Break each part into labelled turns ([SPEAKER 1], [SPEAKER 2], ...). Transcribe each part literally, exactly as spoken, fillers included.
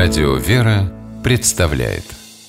[SPEAKER 1] Радио «Вера» представляет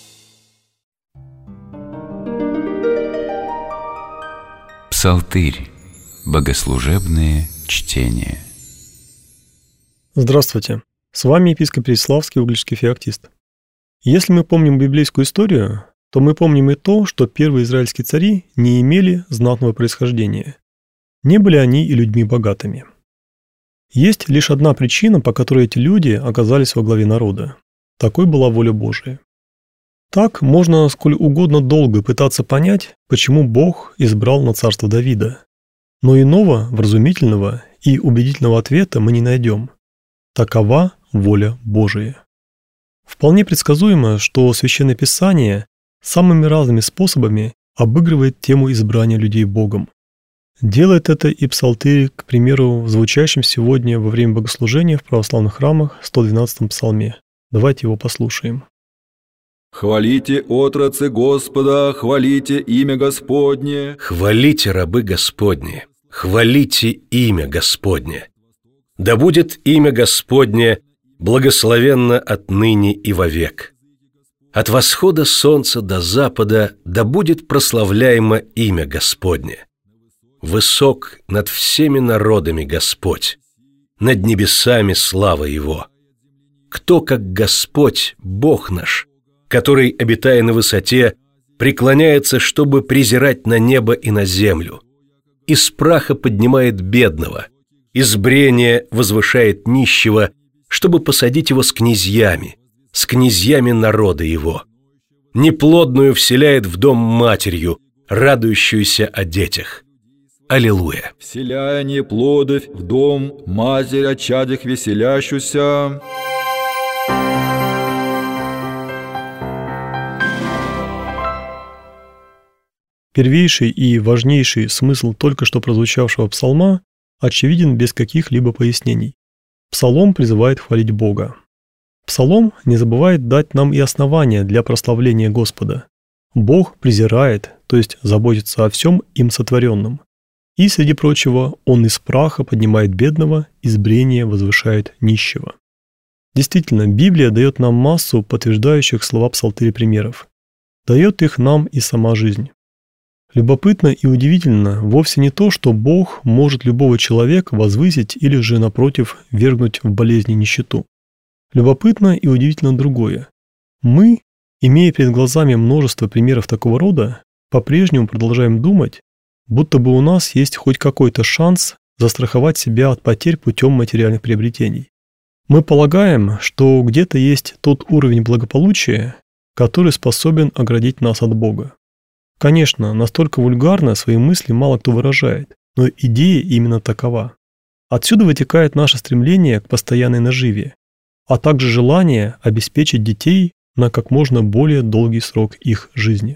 [SPEAKER 1] Псалтырь. Богослужебные чтения.
[SPEAKER 2] Здравствуйте! С вами епископ Переславский, угличский феоктист. Если мы помним библейскую историю, то мы помним и то, что первые израильские цари не имели знатного происхождения. Не были они и людьми богатыми. Есть лишь одна причина, по которой эти люди оказались во главе народа. Такой была воля Божия. Так можно сколь угодно долго пытаться понять, почему Бог избрал на царство Давида. Но иного, вразумительного и убедительного ответа мы не найдем. Такова воля Божия. Вполне предсказуемо, что Священное Писание самыми разными способами обыгрывает тему избрания людей Богом. Делает это и Псалтырь, к примеру, в звучащем сегодня во время богослужения в православных храмах сто двенадцатом псалме. Давайте его послушаем.
[SPEAKER 3] «Хвалите, отрацы Господа, хвалите имя Господне».
[SPEAKER 4] «Хвалите, рабы Господни, хвалите имя Господне. Да будет имя Господне благословенно отныне и вовек. От восхода солнца до запада да будет прославляемо имя Господне. Высок над всеми народами Господь, над небесами слава Его. Кто, как Господь, Бог наш, который, обитая на высоте, преклоняется, чтобы презирать на небо и на землю, из праха поднимает бедного, из брения возвышает нищего, чтобы посадить его с князьями, с князьями народа его. Неплодную вселяет в дом матерью, радующуюся о детях. Аллилуйя!
[SPEAKER 3] «Вселяя неплодовь в дом, матерь о чадях веселящуюся».
[SPEAKER 2] Первейший и важнейший смысл только что прозвучавшего псалма очевиден без каких-либо пояснений. Псалом призывает хвалить Бога. Псалом не забывает дать нам и основания для прославления Господа. Бог презирает, то есть заботится о всем им сотворенном. И, среди прочего, Он из праха поднимает бедного, из брения возвышает нищего. Действительно, Библия дает нам массу подтверждающих слова Псалтыря примеров. Дает их нам и сама жизнь. Любопытно и удивительно вовсе не то, что Бог может любого человека возвысить или же, напротив, вергнуть в болезнь и нищету. Любопытно и удивительно другое. Мы, имея перед глазами множество примеров такого рода, по-прежнему продолжаем думать, будто бы у нас есть хоть какой-то шанс застраховать себя от потерь путем материальных приобретений. Мы полагаем, что где-то есть тот уровень благополучия, который способен оградить нас от Бога. Конечно, настолько вульгарно свои мысли мало кто выражает, но идея именно такова. Отсюда вытекает наше стремление к постоянной наживе, а также желание обеспечить детей на как можно более долгий срок их жизни.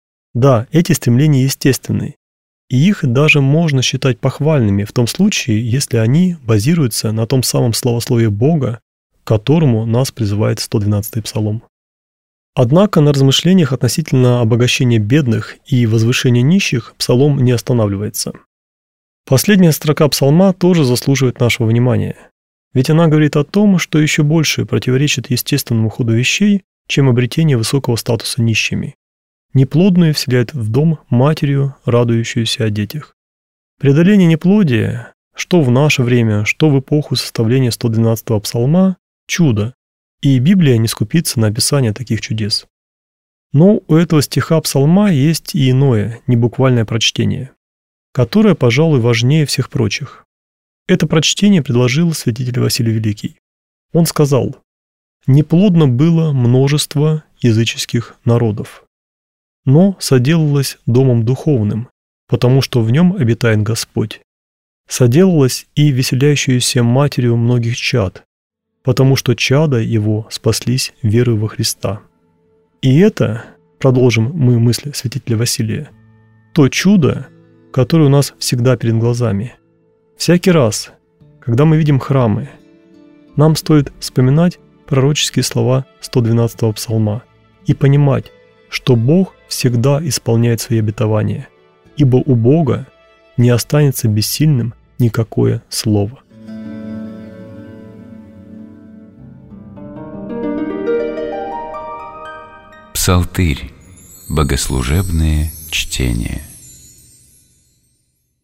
[SPEAKER 2] Да, эти стремления естественны, и их даже можно считать похвальными в том случае, если они базируются на том самом славословии Бога, к которому нас призывает сто двенадцатый псалом. Однако на размышлениях относительно обогащения бедных и возвышения нищих псалом не останавливается. Последняя строка псалма тоже заслуживает нашего внимания, ведь она говорит о том, что еще больше противоречит естественному ходу вещей, чем обретение высокого статуса нищими. Неплодную вселяет в дом матерью, радующуюся о детях. Преодоление неплодия, что в наше время, что в эпоху составления сто двенадцатого псалма, чудо, и Библия не скупится на описание таких чудес. Но у этого стиха псалма есть и иное, небуквальное прочтение, которое, пожалуй, важнее всех прочих. Это прочтение предложил святитель Василий Великий. Он сказал: «Неплодно было множество языческих народов, но соделалось домом духовным, потому что в нем обитает Господь. Соделалось и веселящуюся матерью многих чад, потому что чада его спаслись верой во Христа». И это, продолжим мы мысль святителя Василия, то чудо, которое у нас всегда перед глазами. Всякий раз, когда мы видим храмы, нам стоит вспоминать пророческие слова сто двенадцатого псалма и понимать, что Бог всегда исполняет свои обетования, ибо у Бога не останется бессильным никакое слово.
[SPEAKER 1] Псалтырь. Богослужебные чтения.